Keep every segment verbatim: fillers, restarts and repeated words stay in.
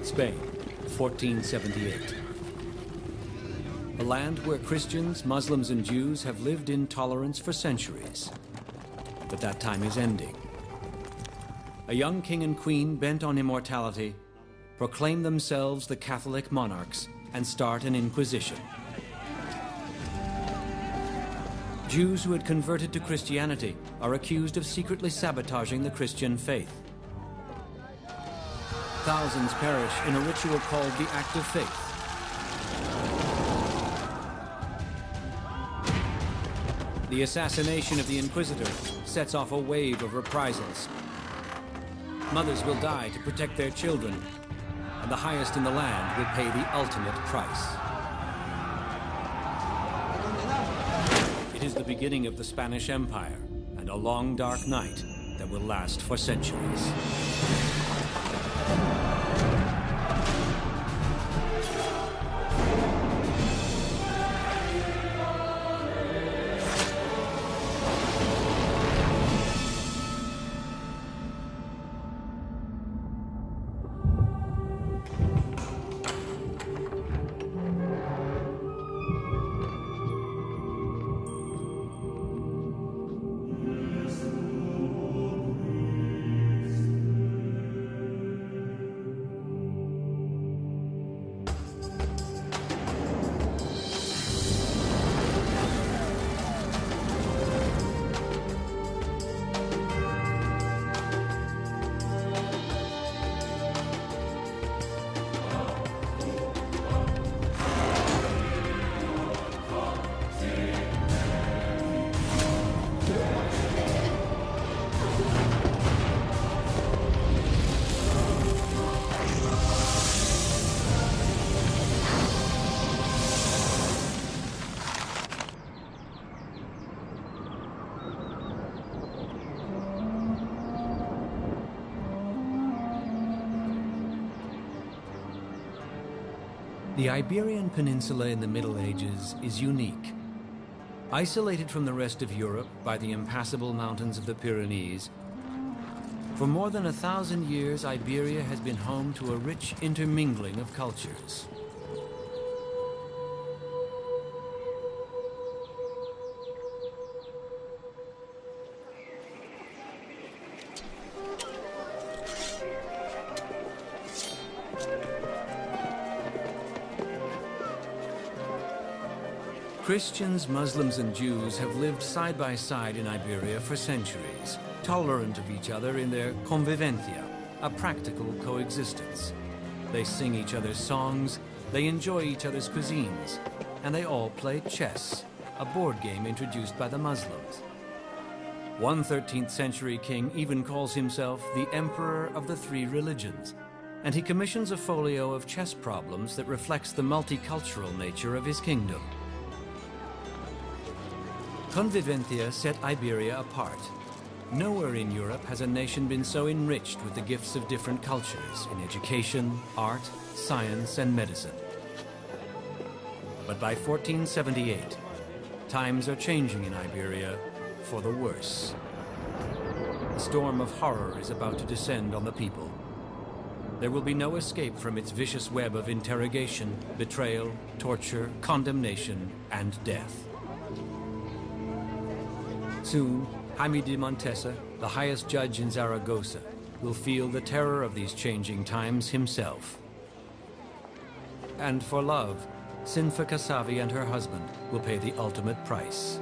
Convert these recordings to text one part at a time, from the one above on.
Spain, fourteen seventy-eight. A land where Christians, Muslims, and Jews have lived in tolerance for centuries. But that time is ending. A young king and queen bent on immortality proclaim themselves the Catholic monarchs and start an inquisition. Jews who had converted to Christianity are accused of secretly sabotaging the Christian faith. Thousands perish in a ritual called the Act of Faith. The assassination of the Inquisitor sets off a wave of reprisals. Mothers will die to protect their children, and the highest in the land will pay the ultimate price. It is the beginning of the Spanish Empire, and a long dark night that will last for centuries. The Iberian Peninsula in the Middle Ages is unique. Isolated from the rest of Europe by the impassable mountains of the Pyrenees, for more than a thousand years, Iberia has been home to a rich intermingling of cultures. Christians, Muslims, and Jews have lived side by side in Iberia for centuries, tolerant of each other in their convivencia, a practical coexistence. They sing each other's songs, they enjoy each other's cuisines, and they all play chess, a board game introduced by the Muslims. One thirteenth century king even calls himself the Emperor of the Three Religions, and he commissions a folio of chess problems that reflects the multicultural nature of his kingdom. Convivencia set Iberia apart. Nowhere in Europe has a nation been so enriched with the gifts of different cultures in education, art, science, and medicine. But by fourteen seventy-eight, times are changing in Iberia for the worse. A storm of horror is about to descend on the people. There will be no escape from its vicious web of interrogation, betrayal, torture, condemnation, and death. Soon, Jaime de Montesa, the highest judge in Zaragoza, will feel the terror of these changing times himself. And for love, Sinfa Casavi and her husband will pay the ultimate price.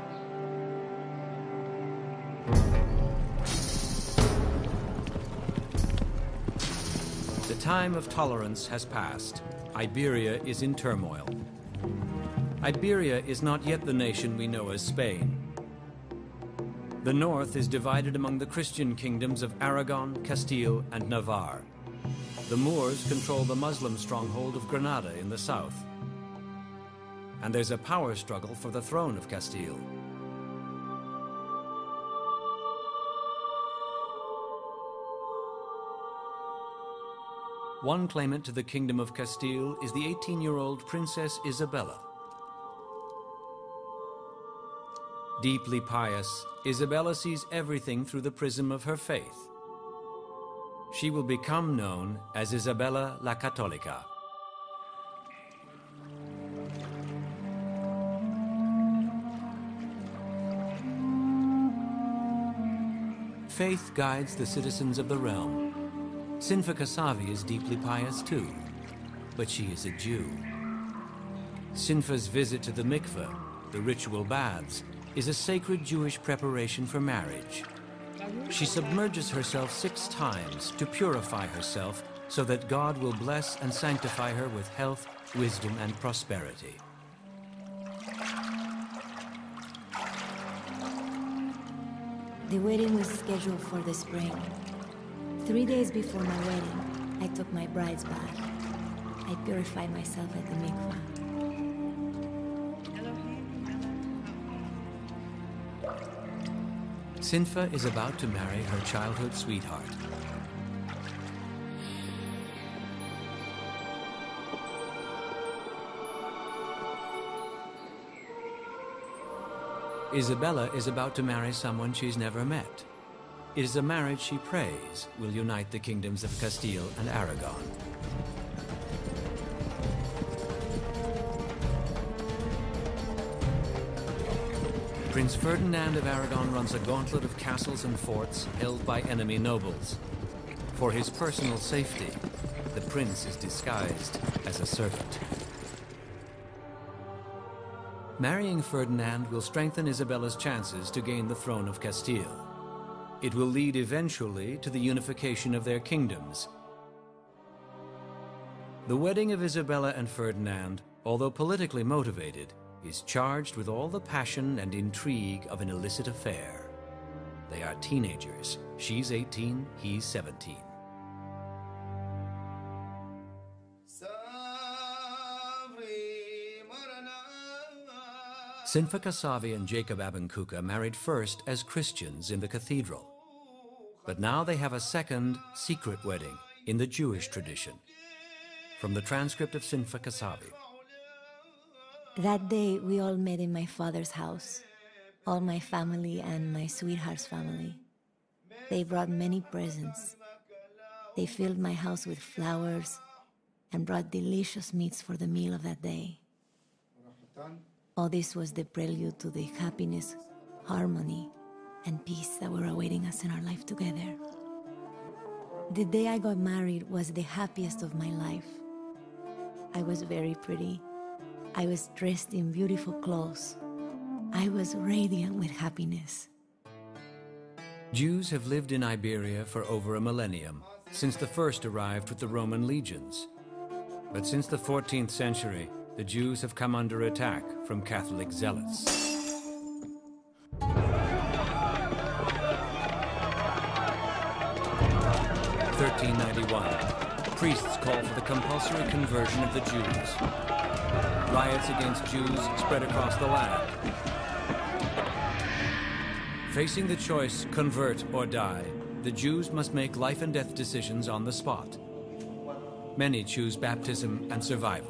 The time of tolerance has passed. Iberia is in turmoil. Iberia is not yet the nation we know as Spain. The north is divided among the Christian kingdoms of Aragon, Castile, and Navarre. The Moors control the Muslim stronghold of Granada in the south. And there's a power struggle for the throne of Castile. One claimant to the Kingdom of Castile is the eighteen-year-old Princess Isabella. Deeply pious, Isabella sees everything through the prism of her faith. She will become known as Isabella la Católica. Faith guides the citizens of the realm. Sinfa Kasavi is deeply pious too, but she is a Jew. Sinfa's visit to the mikveh, the ritual baths, is a sacred Jewish preparation for marriage. She submerges herself six times to purify herself so that God will bless and sanctify her with health, wisdom, and prosperity. The wedding was scheduled for the spring. Three days before my wedding, I took my bride's bath. I purified myself at the mikveh. Sinfa is about to marry her childhood sweetheart. Isabella is about to marry someone she's never met. It is a marriage she prays will unite the kingdoms of Castile and Aragon. Prince Ferdinand of Aragon runs a gauntlet of castles and forts held by enemy nobles. For his personal safety, the prince is disguised as a servant. Marrying Ferdinand will strengthen Isabella's chances to gain the throne of Castile. It will lead eventually to the unification of their kingdoms. The wedding of Isabella and Ferdinand, although politically motivated, is charged with all the passion and intrigue of an illicit affair. They are teenagers. She's eighteen, he's seventeen. Sinfa Kasavi and Jacob Abencuca married first as Christians in the cathedral. But now they have a second, secret wedding in the Jewish tradition. From the transcript of Sinfa Kasavi. That day, we all met in my father's house. All my family and my sweetheart's family. They brought many presents. They filled my house with flowers and brought delicious meats for the meal of that day. All this was the prelude to the happiness, harmony, and peace that were awaiting us in our life together. The day I got married was the happiest of my life. I was very pretty. I was dressed in beautiful clothes. I was radiant with happiness. Jews have lived in Iberia for over a millennium, since the first arrived with the Roman legions. But since the fourteenth century, the Jews have come under attack from Catholic zealots. thirteen ninety-one. Priests call for the compulsory conversion of the Jews. Riots against Jews spread across the land. Facing the choice, convert or die, the Jews must make life and death decisions on the spot. Many choose baptism and survival.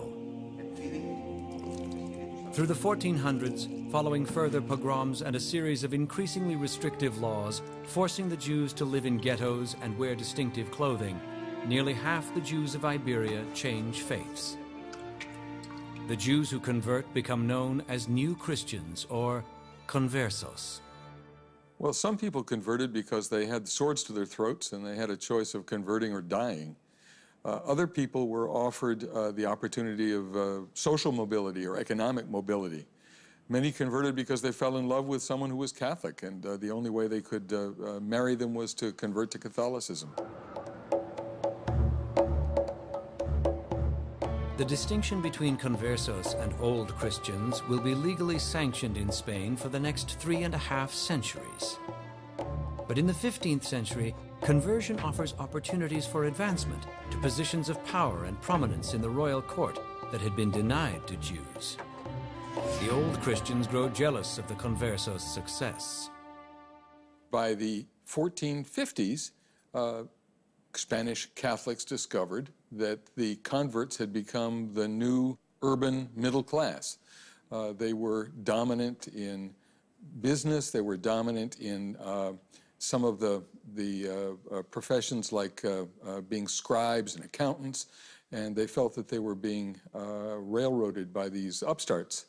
Through the fourteen hundreds, following further pogroms and a series of increasingly restrictive laws forcing the Jews to live in ghettos and wear distinctive clothing, nearly half the Jews of Iberia change faiths. The Jews who convert become known as New Christians, or conversos. Well, some people converted because they had swords to their throats and they had a choice of converting or dying. Uh, other people were offered uh, the opportunity of uh, social mobility or economic mobility. Many converted because they fell in love with someone who was Catholic, and uh, the only way they could uh, uh, marry them was to convert to Catholicism. The distinction between conversos and old Christians will be legally sanctioned in Spain for the next three and a half centuries. But in the fifteenth century, conversion offers opportunities for advancement to positions of power and prominence in the royal court that had been denied to Jews. The old Christians grow jealous of the conversos' success. By the fourteen fifties, uh, Spanish Catholics discovered that the converts had become the new urban middle class. Uh, they were dominant in business, they were dominant in uh, some of the, the uh, uh, professions like uh, uh, being scribes and accountants, and they felt that they were being uh, railroaded by these upstarts.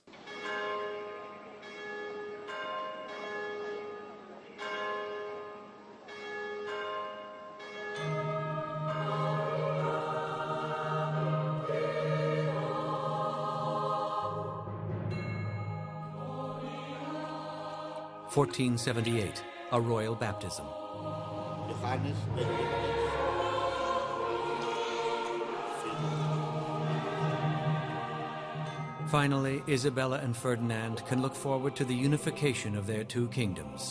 fourteen seventy-eight, a royal baptism. Finally, Isabella and Ferdinand can look forward to the unification of their two kingdoms.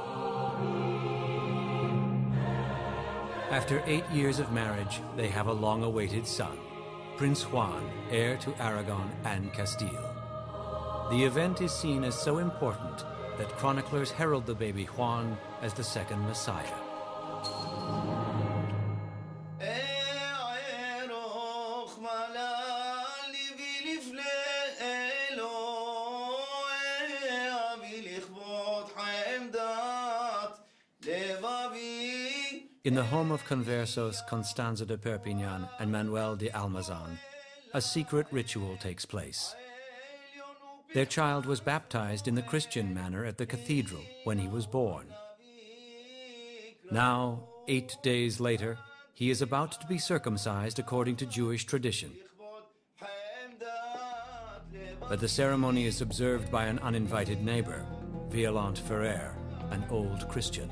After eight years of marriage, they have a long-awaited son, Prince Juan, heir to Aragon and Castile. The event is seen as so important that chroniclers herald the baby Juan as the second Messiah. In the home of conversos Constanza de Perpignan and Manuel de Almazan, a secret ritual takes place. Their child was baptized in the Christian manner at the cathedral when he was born. Now, eight days later, he is about to be circumcised according to Jewish tradition. But the ceremony is observed by an uninvited neighbor, Violante Ferrer, an old Christian.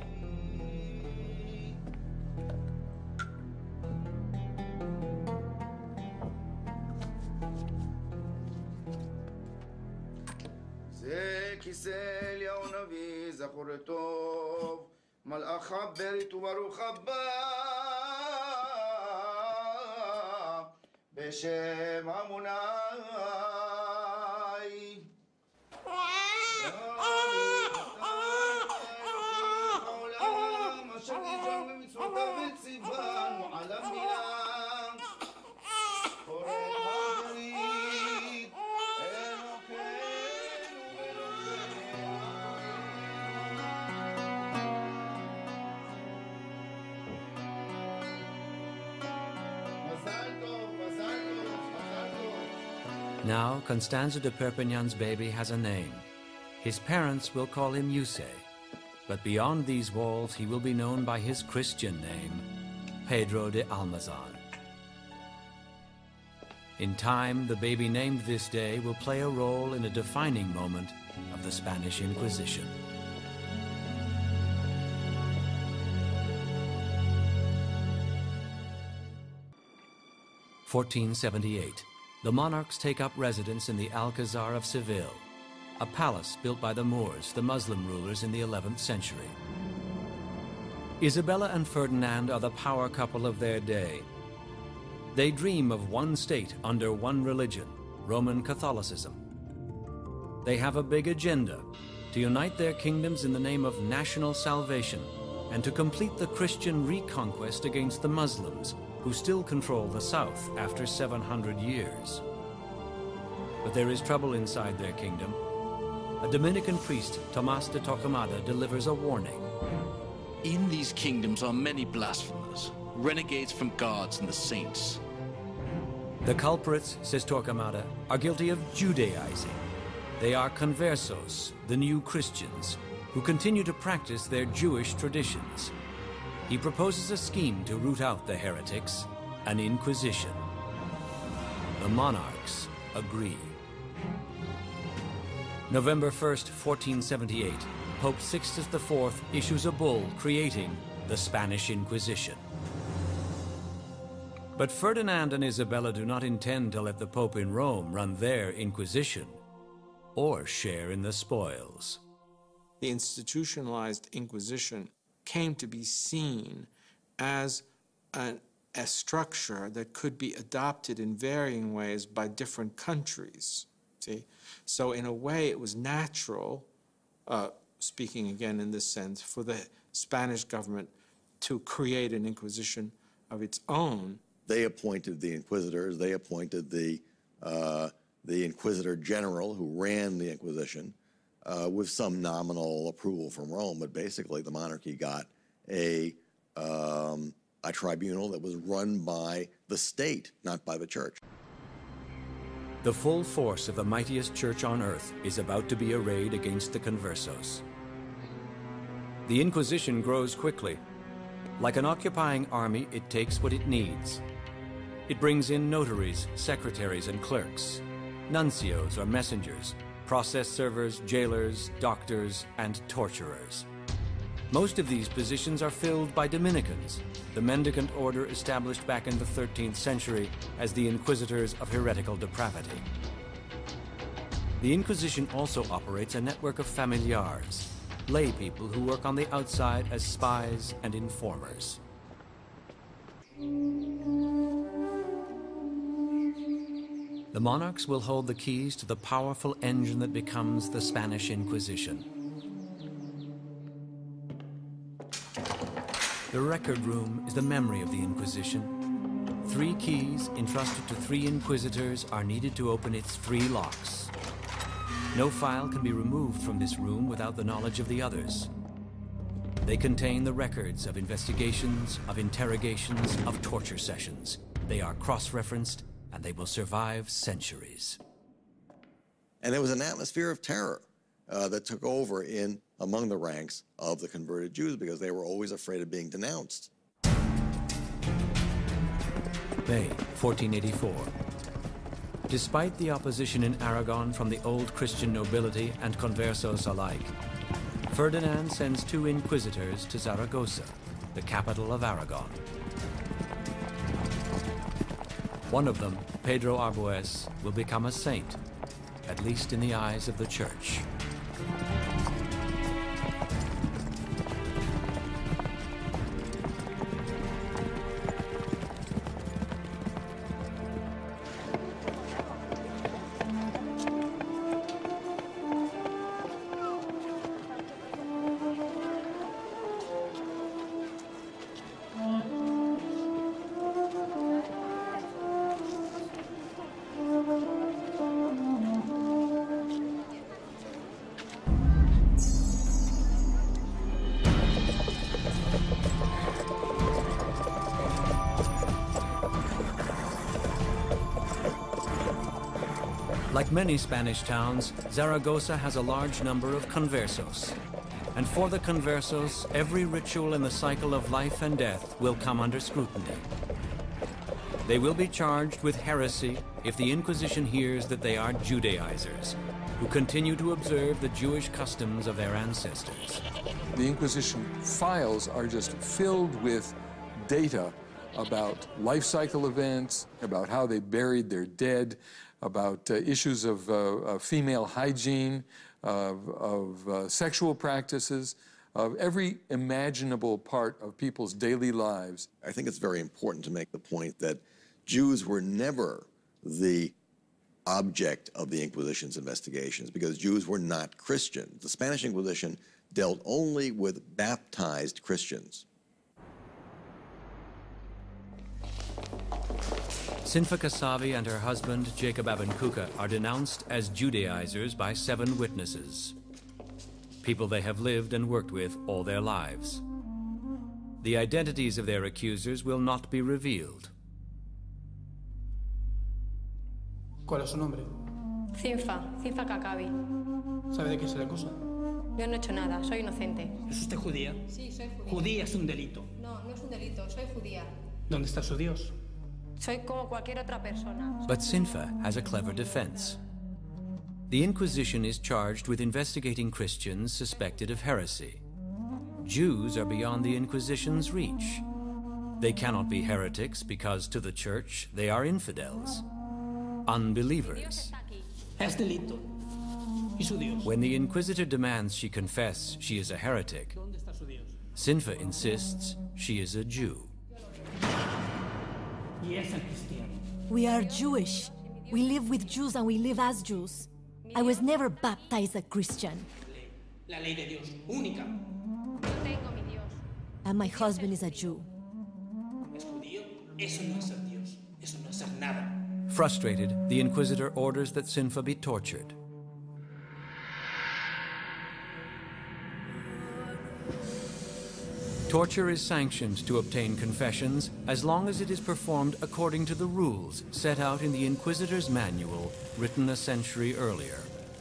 Now, Constanza de Perpignan's baby has a name. His parents will call him Yusei, but beyond these walls he will be known by his Christian name, Pedro de Almazan. In time, the baby named this day will play a role in a defining moment of the Spanish Inquisition. fourteen seventy-eight. The monarchs take up residence in the Alcazar of Seville, a palace built by the Moors, the Muslim rulers in the eleventh century. Isabella and Ferdinand are the power couple of their day. They dream of one state under one religion, Roman Catholicism. They have a big agenda, to unite their kingdoms in the name of national salvation and to complete the Christian reconquest against the Muslims, who still control the south after seven hundred years. But there is trouble inside their kingdom. A Dominican priest, Tomás de Torquemada, delivers a warning. In these kingdoms are many blasphemers, renegades from gods and the saints. The culprits, says Torquemada, are guilty of Judaizing. They are conversos, the new Christians, who continue to practice their Jewish traditions. He proposes a scheme to root out the heretics, an inquisition. The monarchs agree. November first, fourteen seventy-eight, Pope Sixtus the Fourth issues a bull creating the Spanish Inquisition. But Ferdinand and Isabella do not intend to let the Pope in Rome run their Inquisition or share in the spoils. The institutionalized Inquisition came to be seen as an, a structure that could be adopted in varying ways by different countries. See? So in a way, it was natural, uh, speaking again in this sense, for the Spanish government to create an Inquisition of its own. They appointed the inquisitors. They appointed the, uh, the Inquisitor General who ran the Inquisition. Uh, with some nominal approval from Rome, but basically the monarchy got a, um, a tribunal that was run by the state, not by the church. The full force of the mightiest church on earth is about to be arrayed against the conversos. The Inquisition grows quickly. Like an occupying army, it takes what it needs. It brings in notaries, secretaries, and clerks, nuncios or messengers, process servers, jailers, doctors, and torturers. Most of these positions are filled by Dominicans, the mendicant order established back in the thirteenth century as the inquisitors of heretical depravity. The Inquisition also operates a network of familiars, lay people who work on the outside as spies and informers. The monarchs will hold the keys to the powerful engine that becomes the Spanish Inquisition. The record room is the memory of the Inquisition. Three keys entrusted to three inquisitors are needed to open its three locks. No file can be removed from this room without the knowledge of the others. They contain the records of investigations, of interrogations, of torture sessions. They are cross-referenced, and they will survive centuries. And there was an atmosphere of terror uh, that took over in among the ranks of the converted Jews because they were always afraid of being denounced. May fourteen eighty-four. Despite the opposition in Aragon from the old Christian nobility and conversos alike, Ferdinand sends two inquisitors to Zaragoza, the capital of Aragon. One of them, Pedro Arbues, will become a saint, at least in the eyes of the church. Like many Spanish towns, Zaragoza has a large number of conversos. And for the conversos, every ritual in the cycle of life and death will come under scrutiny. They will be charged with heresy if the Inquisition hears that they are Judaizers, who continue to observe the Jewish customs of their ancestors. The Inquisition files are just filled with data about life cycle events, about how they buried their dead, about uh, issues of uh, uh, female hygiene, of, of uh, sexual practices, of every imaginable part of people's daily lives. I think it's very important to make the point that Jews were never the object of the Inquisition's investigations because Jews were not Christian. The Spanish Inquisition dealt only with baptized Christians. Sinfa Kasavi and her husband, Jacob Abencuca, are denounced as Judaizers by seven witnesses, people they have lived and worked with all their lives. The identities of their accusers will not be revealed. ¿Cuál es su nombre? Sinfa, Sinfa Kakabi. ¿Sabe de qué se le acusa? Yo no he hecho nada, soy inocente. ¿Es usted judía? Sí, soy judía. Judía es un delito. No, no es un delito, soy judía. ¿Dónde está su Dios? Soy como cualquier otra persona. But Sinfa has a clever defense. The Inquisition is charged with investigating Christians suspected of heresy. Jews are beyond the Inquisition's reach. They cannot be heretics because to the Church they are infidels, unbelievers. Es delito. ¿Y su Dios? When the Inquisitor demands she confess she is a heretic, ¿Dónde está su Dios? Sinfa insists she is a Jew. Y es el cristiano. We are Jewish. We live with Jews and we live as Jews. I was never baptized a Christian. La ley de Dios, única. Yo tengo mi Dios. And my husband is a Jew. ¿Es judío? Eso no es ser Dios. Eso no es ser nada. Frustrated, the Inquisitor orders that Sinfa be tortured. Torture is sanctioned to obtain confessions as long as it is performed according to the rules set out in the Inquisitor's manual written a century earlier.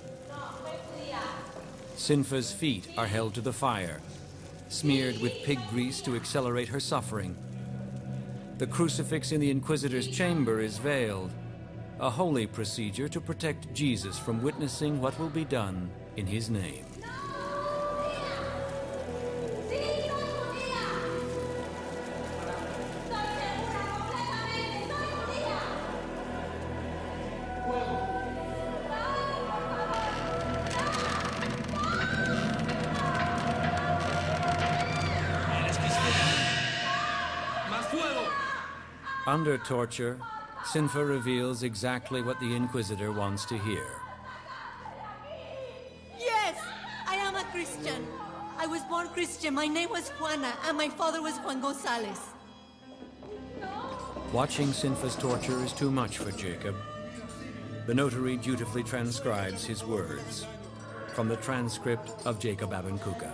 Sinfa's feet are held to the fire, smeared with pig grease to accelerate her suffering. The crucifix in the Inquisitor's chamber is veiled, a holy procedure to protect Jesus from witnessing what will be done in his name. Under torture, Sinfa reveals exactly what the Inquisitor wants to hear. Yes, I am a Christian. I was born Christian. My name was Juana, and my father was Juan Gonzalez. Watching Sinfa's torture is too much for Jacob. The notary dutifully transcribes his words from the transcript of Jacob Abancuca.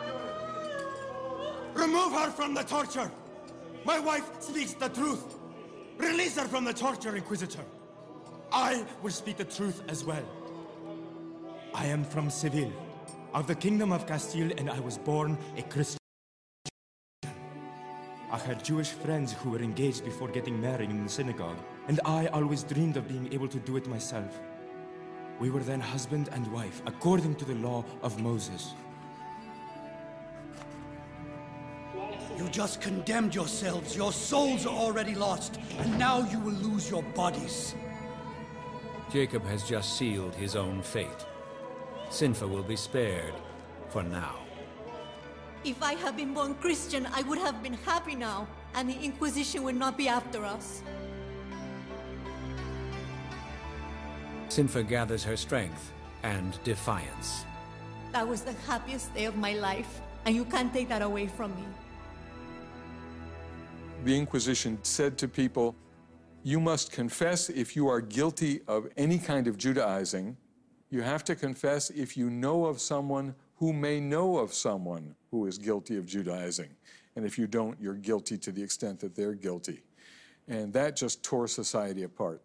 Remove her from the torture! My wife speaks the truth! Release her from the torture, Inquisitor! I will speak the truth as well. I am from Seville, of the Kingdom of Castile, and I was born a Christian. I had Jewish friends who were engaged before getting married in the synagogue, and I always dreamed of being able to do it myself. We were then husband and wife, according to the law of Moses. You just condemned yourselves. Your souls are already lost, and now you will lose your bodies. Jacob has just sealed his own fate. Sinfa will be spared, for now. If I had been born Christian, I would have been happy now, and the Inquisition would not be after us. Sinfa gathers her strength and defiance. That was the happiest day of my life, and you can't take that away from me. The Inquisition said to people, you must confess if you are guilty of any kind of Judaizing. You have to confess if you know of someone who may know of someone who is guilty of Judaizing. And if you don't, you're guilty to the extent that they're guilty. And that just tore society apart.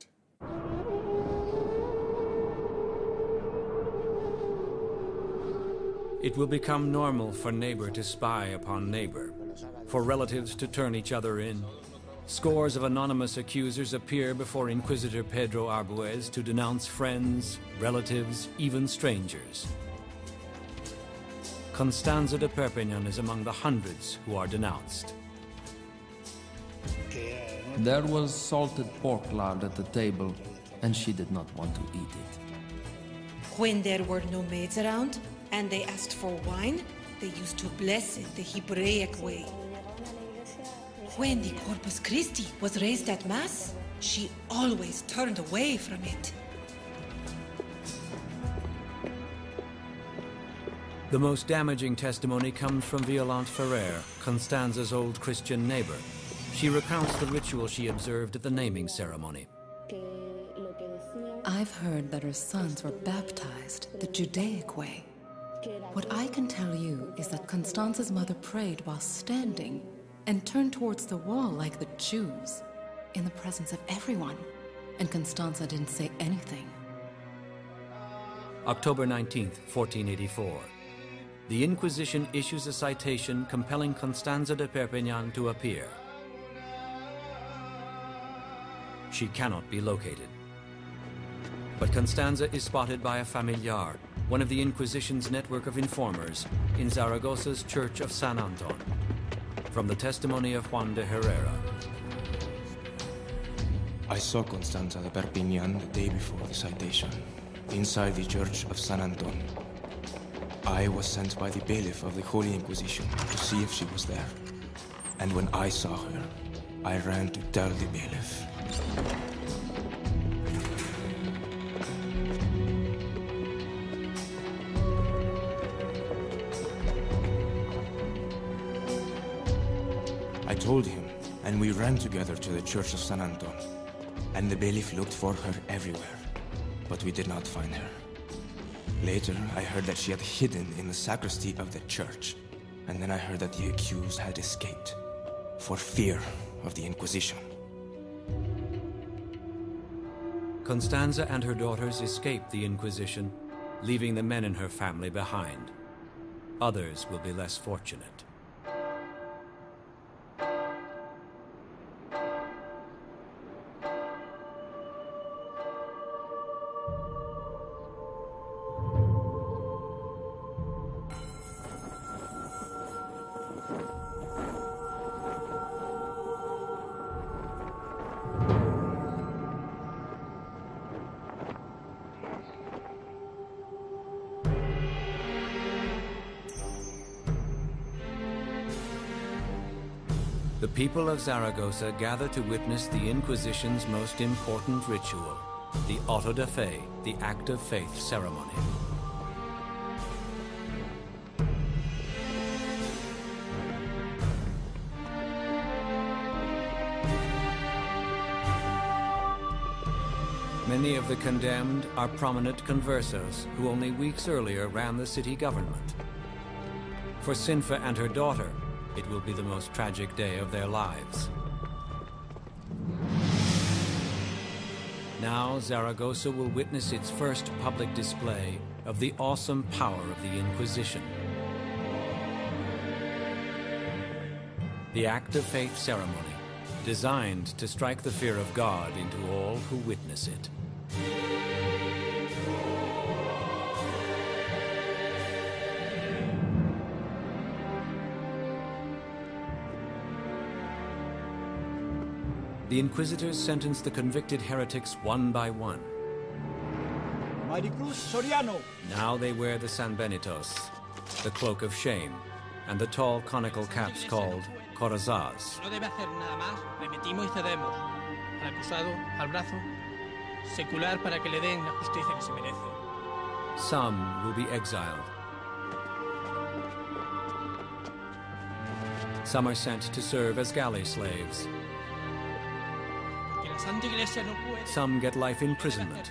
It will become normal for neighbor to spy upon neighbor, for relatives to turn each other in. Scores of anonymous accusers appear before Inquisitor Pedro Arbuez to denounce friends, relatives, even strangers. Constanza de Perpignan is among the hundreds who are denounced. There was salted pork lard at the table, and she did not want to eat it. When there were no maids around, and they asked for wine, they used to bless it the Hebraic way. When the Corpus Christi was raised at Mass, she always turned away from it. The most damaging testimony comes from Violante Ferrer, Constanza's old Christian neighbor. She recounts the ritual she observed at the naming ceremony. I've heard that her sons were baptized the Judaic way. What I can tell you is that Constanza's mother prayed while standing and turned towards the wall like the Jews, in the presence of everyone, and Constanza didn't say anything. October nineteenth, fourteen eighty-four. The Inquisition issues a citation compelling Constanza de Perpignan to appear. She cannot be located. But Constanza is spotted by a familiar, one of the Inquisition's network of informers, in Zaragoza's Church of San Anton. From the testimony of Juan de Herrera. I saw Constanza de Perpignan the day before the citation, inside the Church of San Anton. I was sent by the bailiff of the Holy Inquisition to see if she was there. And when I saw her, I ran to tell the bailiff. I told him, and we ran together to the Church of San Anton. And the bailiff looked for her everywhere, but we did not find her. Later, I heard that she had hidden in the sacristy of the church. And then I heard that the accused had escaped for fear of the Inquisition. Constanza and her daughters escaped the Inquisition, leaving the men in her family behind. Others will be less fortunate. The people of Zaragoza gather to witness the Inquisition's most important ritual, the auto da fe, the act of faith ceremony. Many of the condemned are prominent conversos who only weeks earlier ran the city government. For Sinfa and her daughter, it will be the most tragic day of their lives. Now, Zaragoza will witness its first public display of the awesome power of the Inquisition. The Act of Faith ceremony, designed to strike the fear of God into all who witness it. The Inquisitors sentenced the convicted heretics one by one. Maricruz Soriano. Now they wear the San Benitos, the cloak of shame, and the tall conical caps called corazas. No debe hacer nada más, remitimos y cedemos al acusado, al brazo secular para que le den la justicia que se merece. Some will be exiled. Some are sent to serve as galley slaves. Some get life imprisonment.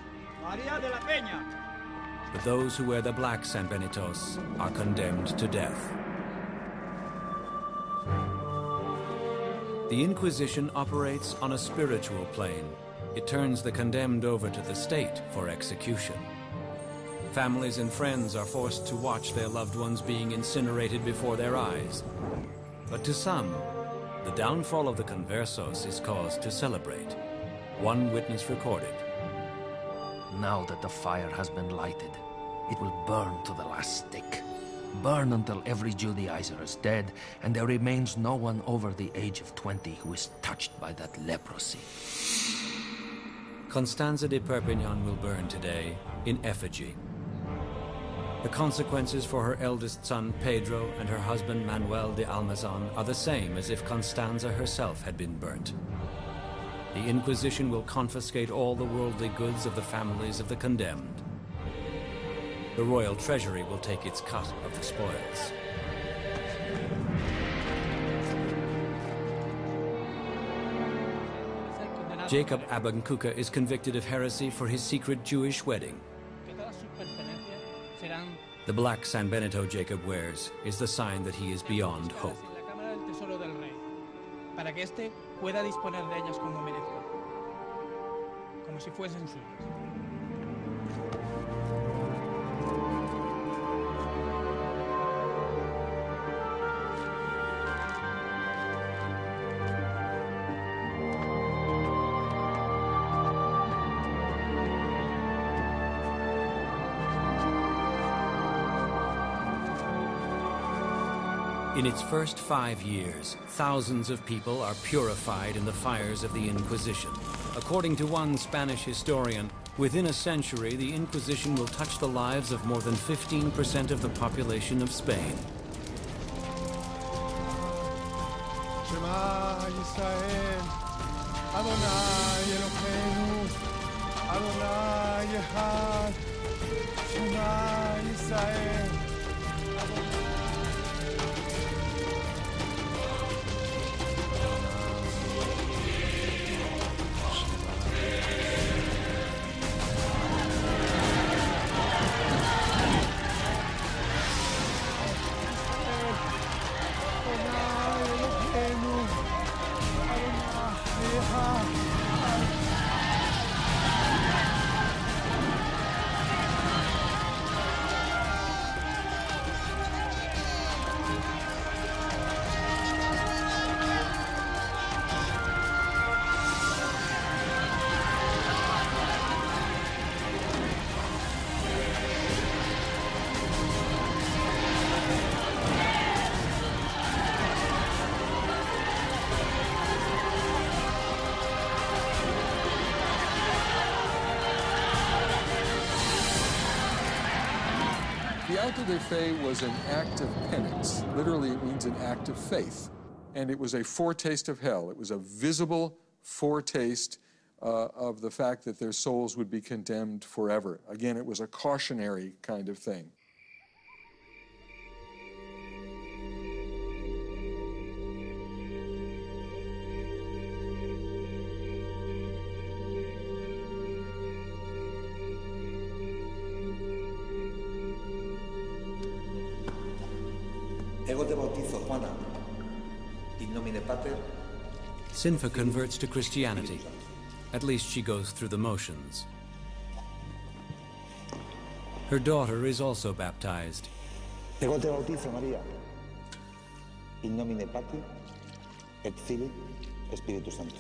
But those who wear the black San Benitos are condemned to death. The Inquisition operates on a spiritual plane. It turns the condemned over to the state for execution. Families and friends are forced to watch their loved ones being incinerated before their eyes. But to some, the downfall of the conversos is cause to celebrate. One witness recorded. Now that the fire has been lighted, it will burn to the last stick. Burn until every Judaizer is dead, and there remains no one over the age of twenty who is touched by that leprosy. Constanza de Perpignan will burn today in effigy. The consequences for her eldest son, Pedro, and her husband, Manuel de Almazan, are the same as if Constanza herself had been burnt. The Inquisition will confiscate all the worldly goods of the families of the condemned. The royal treasury will take its cut of the spoils. Jacob Abankuka is convicted of heresy for his secret Jewish wedding. The black San Benito Jacob wears is the sign that he is beyond hope. Para que éste pueda disponer de ellas como merezca, como si fuesen suyas. In its first five years, thousands of people are purified in the fires of the Inquisition. According to one Spanish historian, within a century, the Inquisition will touch the lives of more than fifteen percent of the population of Spain. Shema Yisrael, Adonai Eloheinu, Adonai Echad, Shema Yisrael. The auto de fe was an act of penance. Literally, it means an act of faith. And it was a foretaste of hell. It was a visible foretaste uh, of the fact that their souls would be condemned forever. Again, it was a cautionary kind of thing. Ego te bautizo, Juana, in nomine Pater. Sinfa converts to Christianity. At least she goes through the motions. Her daughter is also baptized. Ego te bautizo, María, in nomine Pater, et Filii, Spiritus Sancto.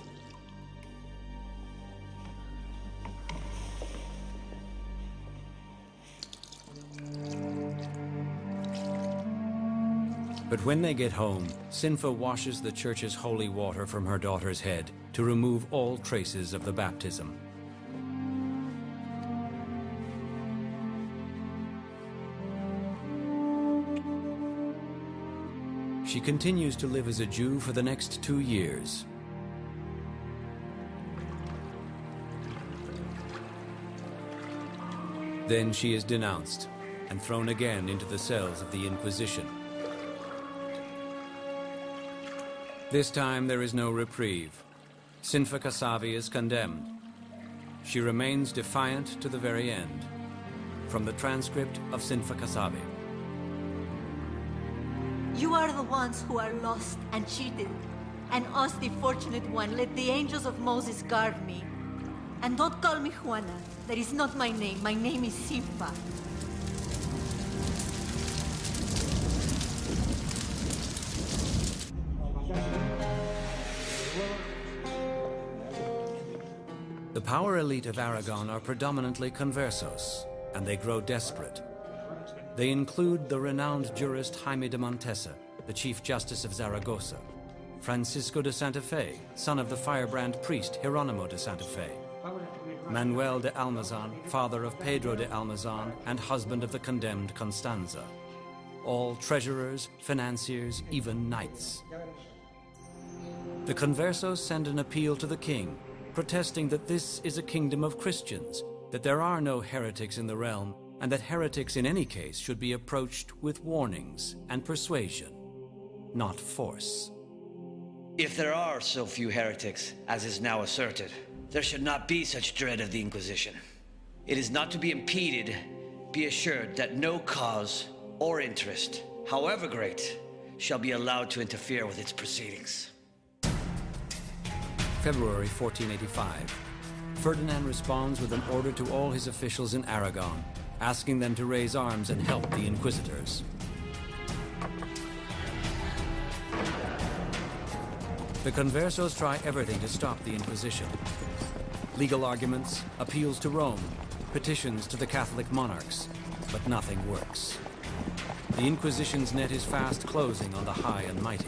But when they get home, Sinfa washes the church's holy water from her daughter's head to remove all traces of the baptism. She continues to live as a Jew for the next two years. Then she is denounced and thrown again into the cells of the Inquisition. This time there is no reprieve. Sinfa Casavi is condemned. She remains defiant to the very end. From the transcript of Sinfa Casavi. You are the ones who are lost and cheated, and us, the fortunate one, let the angels of Moses guard me. And don't call me Juana. That is not my name. My name is Sinfa. The power elite of Aragon are predominantly conversos, and they grow desperate. They include the renowned jurist Jaime de Montesa, the Chief Justice of Zaragoza, Francisco de Santa Fe, son of the firebrand priest Hieronimo de Santa Fe, Manuel de Almazan, father of Pedro de Almazan and husband of the condemned Constanza, all treasurers, financiers, even knights. The conversos send an appeal to the king, protesting that this is a kingdom of Christians, that there are no heretics in the realm, and that heretics in any case should be approached with warnings and persuasion, not force. If there are so few heretics, as is now asserted, there should not be such dread of the Inquisition. It is not to be impeded. Be assured that no cause or interest, however great, shall be allowed to interfere with its proceedings. February fourteen eighty-five. Ferdinand responds with an order to all his officials in Aragon, asking them to raise arms and help the inquisitors. The conversos try everything to stop the Inquisition. Legal arguments, appeals to Rome, petitions to the Catholic monarchs, but nothing works. The Inquisition's net is fast closing on the high and mighty.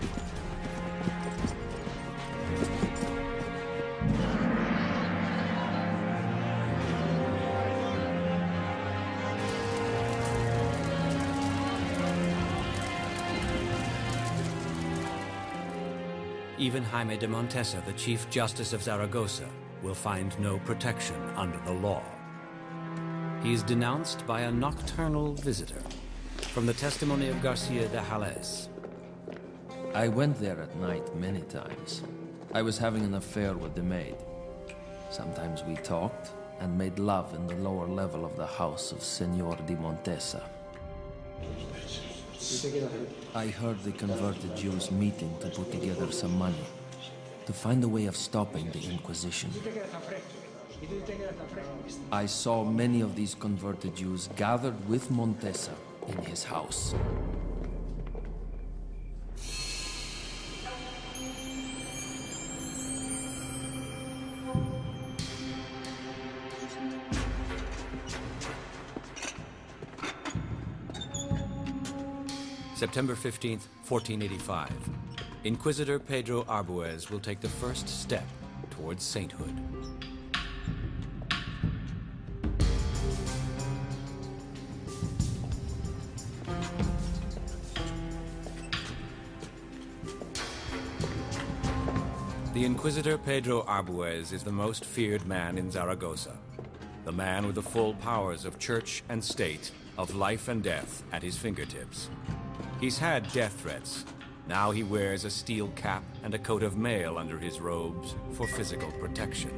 Even Jaime de Montesa, the Chief Justice of Zaragoza, will find no protection under the law. He is denounced by a nocturnal visitor, from the testimony of Garcia de Jales. I went there at night many times. I was having an affair with the maid. Sometimes we talked and made love in the lower level of the house of Senor de Montesa. I heard the converted Jews meeting to put together some money, to find a way of stopping the Inquisition. I saw many of these converted Jews gathered with Montesa in his house. September fifteenth, fourteen eighty-five. Inquisitor Pedro Arbuez will take the first step towards sainthood. The Inquisitor Pedro Arbuez is the most feared man in Zaragoza. The man with the full powers of church and state, of life and death at his fingertips. He's had death threats. Now he wears a steel cap and a coat of mail under his robes for physical protection.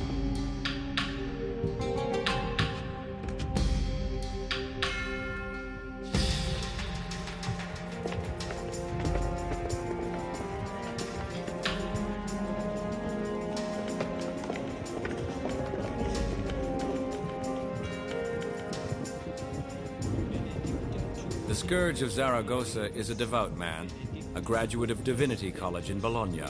The Scourge of Zaragoza is a devout man, a graduate of Divinity College in Bologna.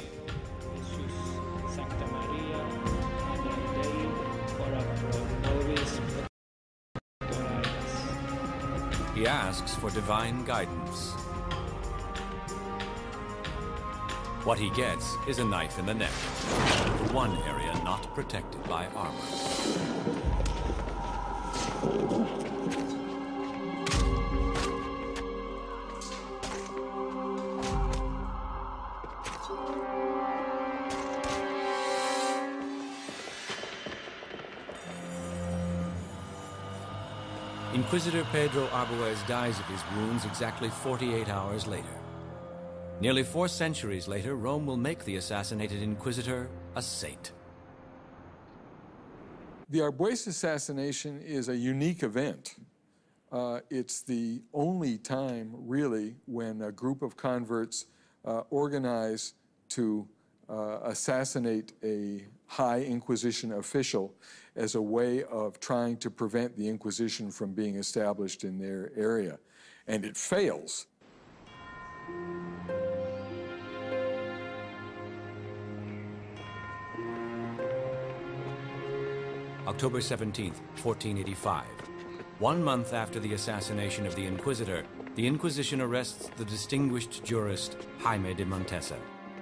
He asks for divine guidance. What he gets is a knife in the neck, one area not protected by armor. Inquisitor Pedro Arbuez dies of his wounds exactly forty-eight hours later. Nearly four centuries later, Rome will make the assassinated Inquisitor a saint. The Arbuez assassination is a unique event. Uh, it's the only time, really, when a group of converts uh, organize to uh, assassinate a high Inquisition official as a way of trying to prevent the Inquisition from being established in their area. And it fails. October seventeenth, fourteen eighty-five. One month after the assassination of the Inquisitor, the Inquisition arrests the distinguished jurist Jaime de Montesa.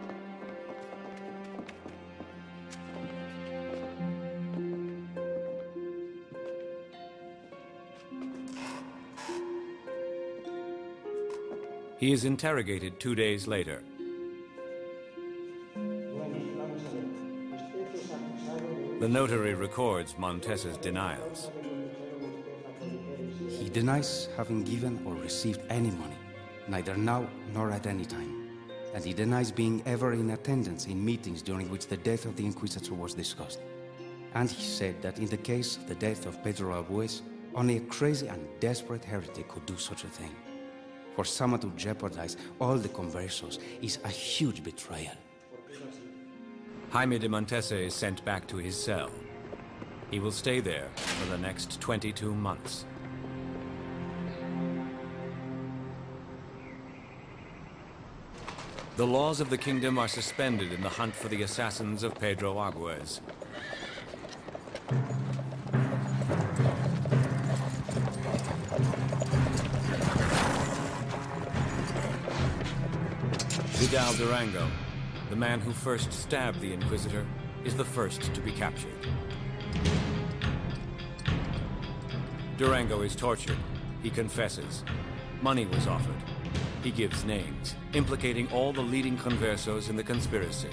He is interrogated two days later. The notary records Montesa's denials. He denies having given or received any money, neither now nor at any time. And he denies being ever in attendance in meetings during which the death of the Inquisitor was discussed. And he said that in the case of the death of Pedro Arbuez, only a crazy and desperate heretic could do such a thing. For someone to jeopardize all the conversos is a huge betrayal. Jaime de Montesa is sent back to his cell. He will stay there for the next twenty-two months. The laws of the kingdom are suspended in the hunt for the assassins of Pedro Arbuez. Vidal Durango, the man who first stabbed the Inquisitor, is the first to be captured. Durango is tortured. He confesses. Money was offered. He gives names, implicating all the leading conversos in the conspiracy.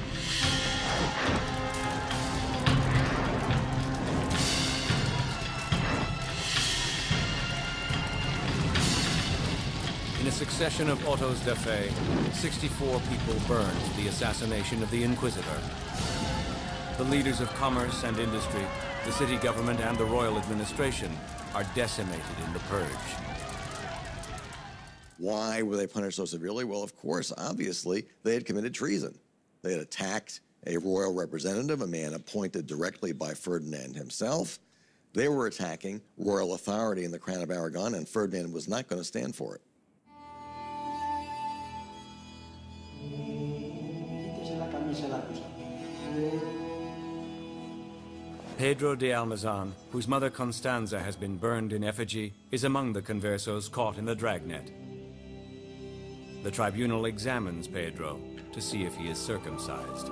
In a succession of autos da fe, sixty-four people burned for the assassination of the Inquisitor. The leaders of commerce and industry, the city government and the royal administration are decimated in the purge. Why were they punished so severely? Well, of course, obviously, they had committed treason. They had attacked a royal representative, a man appointed directly by Ferdinand himself. They were attacking royal authority in the Crown of Aragon, and Ferdinand was not going to stand for it. Pedro de Almazan, whose mother Constanza has been burned in effigy, is among the conversos caught in the dragnet. The tribunal examines Pedro to see if he is circumcised.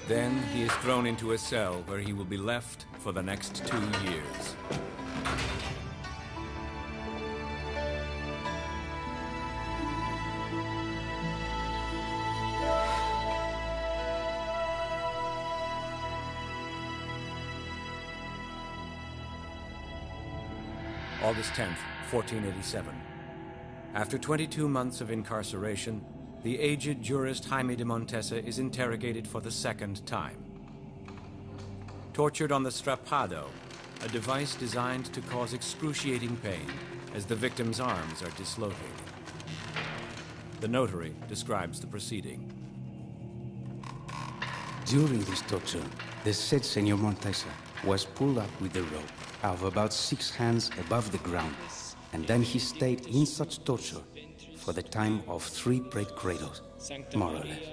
Then he is thrown into a cell where he will be left for the next two years. August tenth, fourteen eighty-seven. After twenty-two months of incarceration, the aged jurist Jaime de Montesa is interrogated for the second time. Tortured on the strapado, a device designed to cause excruciating pain as the victim's arms are dislocated. The notary describes the proceeding. During this torture, the said Senor Montesa was pulled up with a rope of about six hands above the ground, and then he stayed in such torture for the time of three bread cradles, more or less.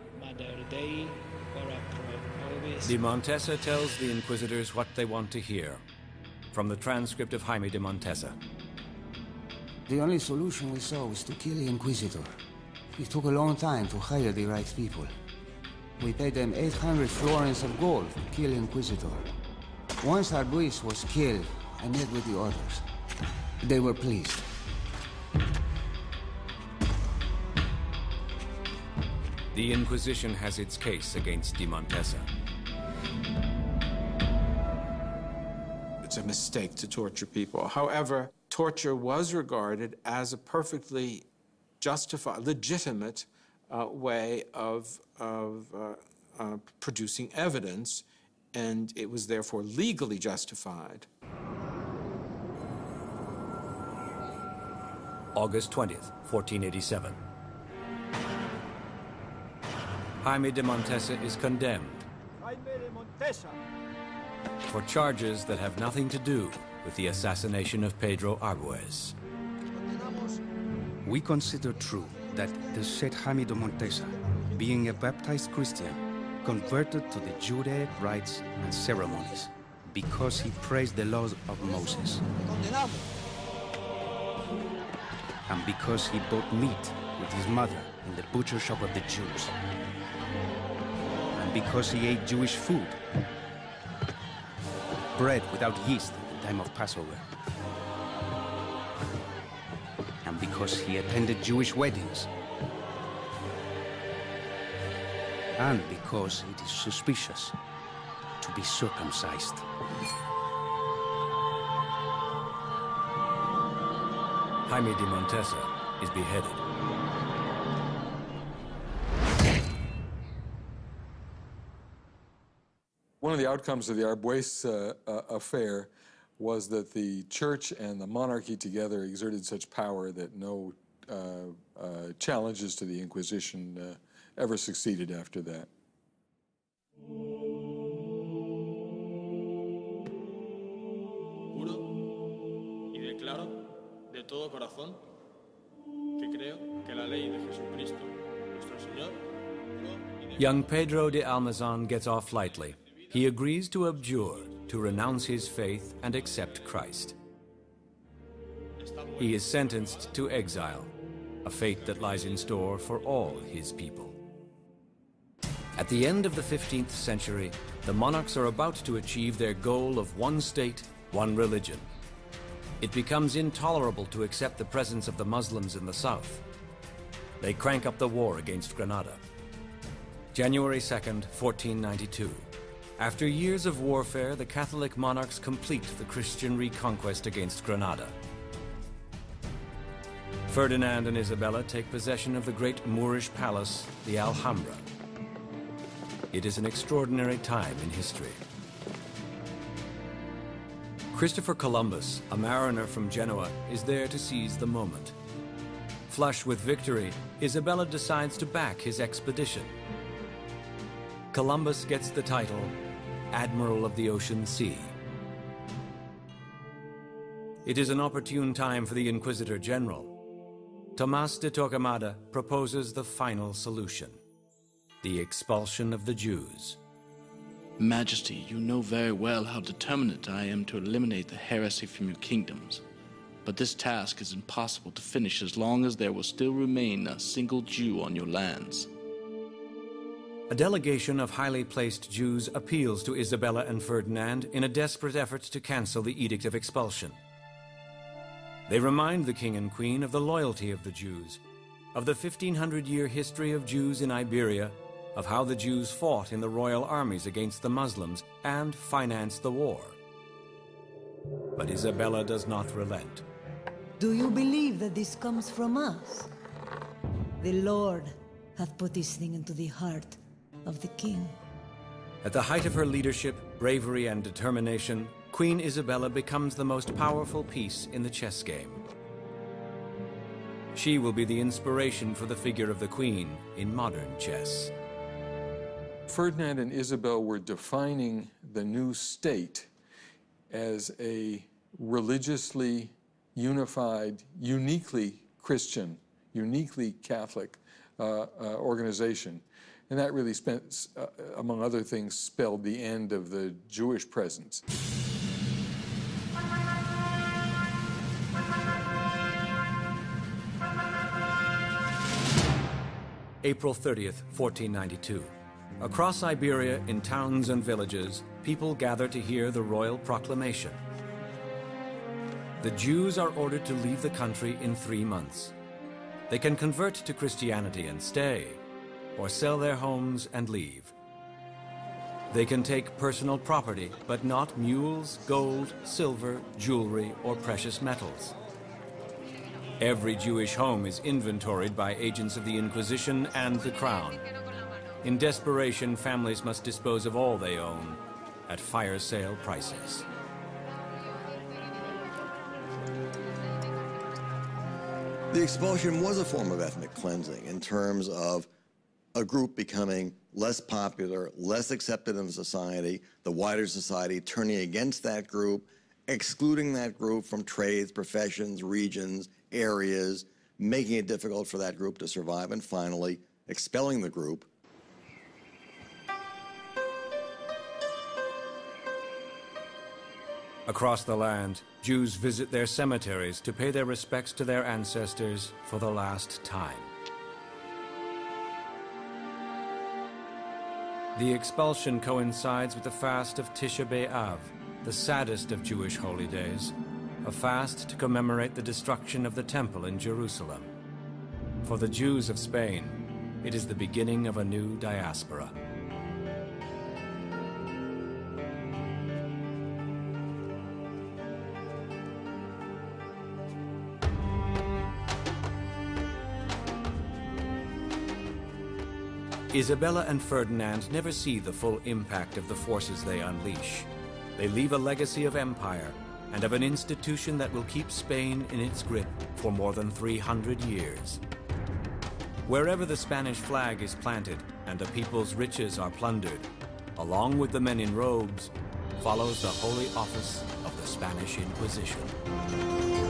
De Montesa tells the inquisitors what they want to hear. From the transcript of Jaime de Montesa. The only solution we saw was to kill the Inquisitor. It took a long time to hire the right people. We paid them eight hundred florins of gold to kill the Inquisitor. Once Arbues was killed, I met with the others. They were pleased. The Inquisition has its case against De Montesa. It's a mistake to torture people. However, torture was regarded as a perfectly justified, legitimate uh, way of, of uh, uh, producing evidence, and it was therefore legally justified. August twentieth, fourteen eighty-seven. Jaime de Montesa is condemned Jaime de Montesa. for charges that have nothing to do with the assassination of Pedro Arbues. We consider true that the said Jaime de Montesa, being a baptized Christian, converted to the Judaic rites and ceremonies because he praised the laws of Moses, and because he bought meat with his mother in the butcher shop of the Jews, and because he ate Jewish food, bread without yeast at the time of Passover, and because he attended Jewish weddings, and because it is suspicious to be circumcised. Jaime de Montesa is beheaded. One of the outcomes of the Arbues uh, uh, affair was that the church and the monarchy together exerted such power that no uh, uh, challenges to the Inquisition uh, ever succeeded after that. Juro y declaro de todo corazón que creo que la ley de Jesucristo, nuestro Señor. Young Pedro de Almazan gets off lightly. He agrees to abjure, to renounce his faith and accept Christ. He is sentenced to exile, a fate that lies in store for all his people. At the end of the fifteenth century, the monarchs are about to achieve their goal of one state, one religion. It becomes intolerable to accept the presence of the Muslims in the south. They crank up the war against Granada. January second, fourteen ninety-two. After years of warfare, the Catholic monarchs complete the Christian reconquest against Granada. Ferdinand and Isabella take possession of the great Moorish palace, the Alhambra. It is an extraordinary time in history. Christopher Columbus, a mariner from Genoa, is there to seize the moment. Flush with victory, Isabella decides to back his expedition. Columbus gets the title Admiral of the Ocean Sea. It is an opportune time for the Inquisitor General. Tomás de Torquemada proposes the final solution: the expulsion of the Jews. Majesty, you know very well how determined I am to eliminate the heresy from your kingdoms. But this task is impossible to finish as long as there will still remain a single Jew on your lands. A delegation of highly placed Jews appeals to Isabella and Ferdinand in a desperate effort to cancel the Edict of Expulsion. They remind the king and queen of the loyalty of the Jews, of the fifteen hundred year history of Jews in Iberia, of how the Jews fought in the royal armies against the Muslims and financed the war. But Isabella does not relent. Do you believe that this comes from us? The Lord hath put this thing into the heart of the king. At the height of her leadership, bravery, and determination, Queen Isabella becomes the most powerful piece in the chess game. She will be the inspiration for the figure of the queen in modern chess. Ferdinand and Isabel were defining the new state as a religiously unified, uniquely Christian, uniquely Catholic uh, uh, organization. And that really, spent, uh, among other things, spelled the end of the Jewish presence. April thirtieth, fourteen ninety-two. Across Iberia, in towns and villages, people gather to hear the royal proclamation. The Jews are ordered to leave the country in three months. They can convert to Christianity and stay, or sell their homes and leave. They can take personal property, but not mules, gold, silver, jewelry, or precious metals. Every Jewish home is inventoried by agents of the Inquisition and the Crown. In desperation, families must dispose of all they own at fire sale prices. The expulsion was a form of ethnic cleansing in terms of a group becoming less popular, less accepted in society, the wider society turning against that group, excluding that group from trades, professions, regions, areas, making it difficult for that group to survive, and finally expelling the group. Across the land, Jews visit their cemeteries to pay their respects to their ancestors for the last time. The expulsion coincides with the fast of Tisha B'Av, the saddest of Jewish holy days, a fast to commemorate the destruction of the Temple in Jerusalem. For the Jews of Spain, it is the beginning of a new diaspora. Isabella and Ferdinand never see the full impact of the forces they unleash. They leave a legacy of empire and of an institution that will keep Spain in its grip for more than three hundred years. Wherever the Spanish flag is planted and a people's riches are plundered, along with the men in robes, follows the holy office of the Spanish Inquisition.